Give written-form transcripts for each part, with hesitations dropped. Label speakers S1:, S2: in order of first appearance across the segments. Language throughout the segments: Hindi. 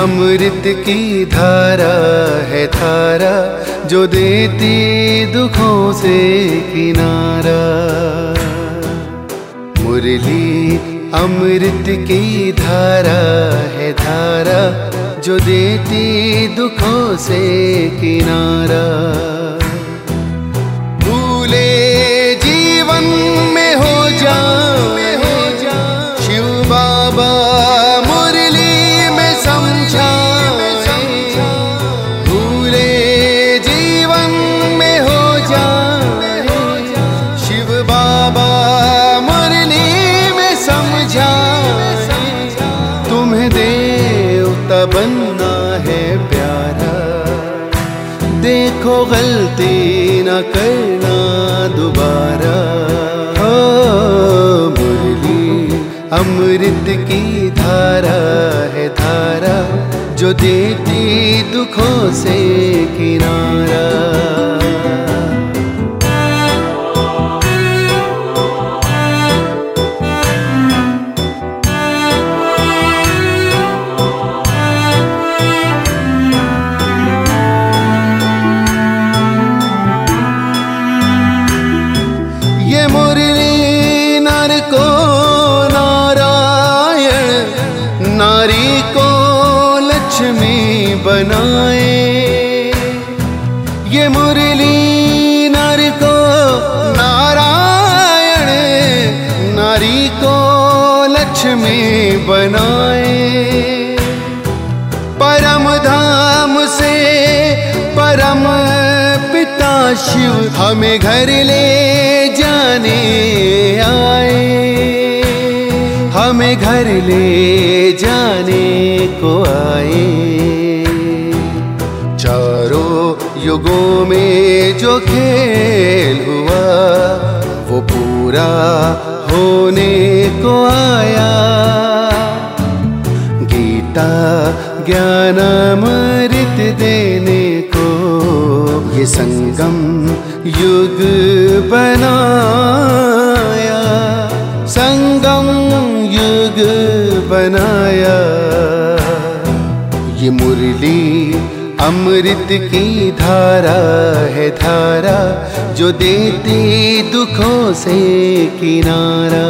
S1: अमृत की धारा है धारा जो देती दुखों से किनारा। मुरली अमृत की धारा है धारा जो देती दुखों से किनारा। भूले जीवन में हो जाए शिव बाबा मुरली में समझाए। भूले जीवन में हो जाए शिव बाबा मुरली में समझाए। तुम्हें देवता बनना है प्यारा, देखो गलती न करना दोबारा। मुरली अमृत की धारा है धारा जो देती दुखों से किनारा। ये मुरली नर को नारायण, नारी को लक्ष्मी बनाए। ये मुरली नर को नारायण, नारी को लक्ष्मी बनाए। परम धाम से परम पिता शिव हमें घर ले जाने आए। हमें घर ले जाने को आए। चारों युगों में जो खेल हुआ वो पूरा होने को आया। गीता ज्ञान अमृत देने को ये संगम युग बनाया। संगम युग बनाया। ये मुरली अमृत की धारा है धारा जो देती दुखों से किनारा।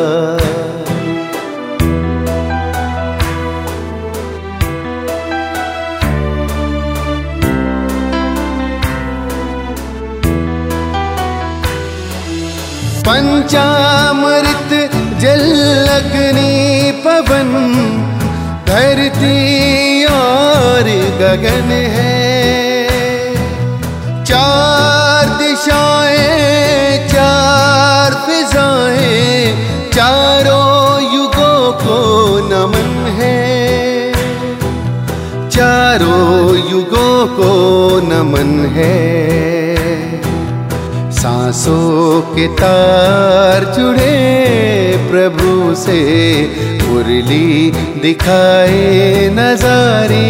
S1: पंचामृत जल अग्नि पवन धरती और गगन है। चार दिशाएं चार फिजाएं चारों युगों को नमन है। चारों युगों को नमन है। सांसों के तार जुड़े प्रभु से मुरली दिखाए नजारे।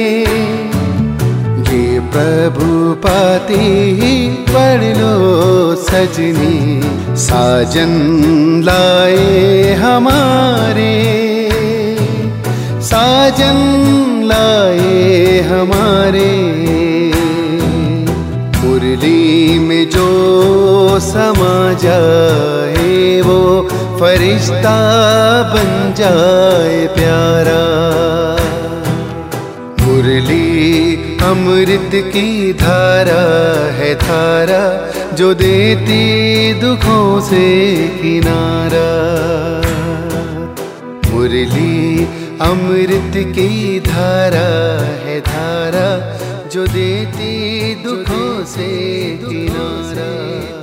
S1: ये प्रभु पाती पढ़ लो सजनी साजन लाए हमारे। साजन लाए हमारे। मुरली में जो समा जाए वो फरिश्ता बन जाए प्यारा। मुरली अमृत की धारा है धारा जो देती दुखों से किनारा। मुरली अमृत की धारा है धारा जो देती दुखों से किनारा।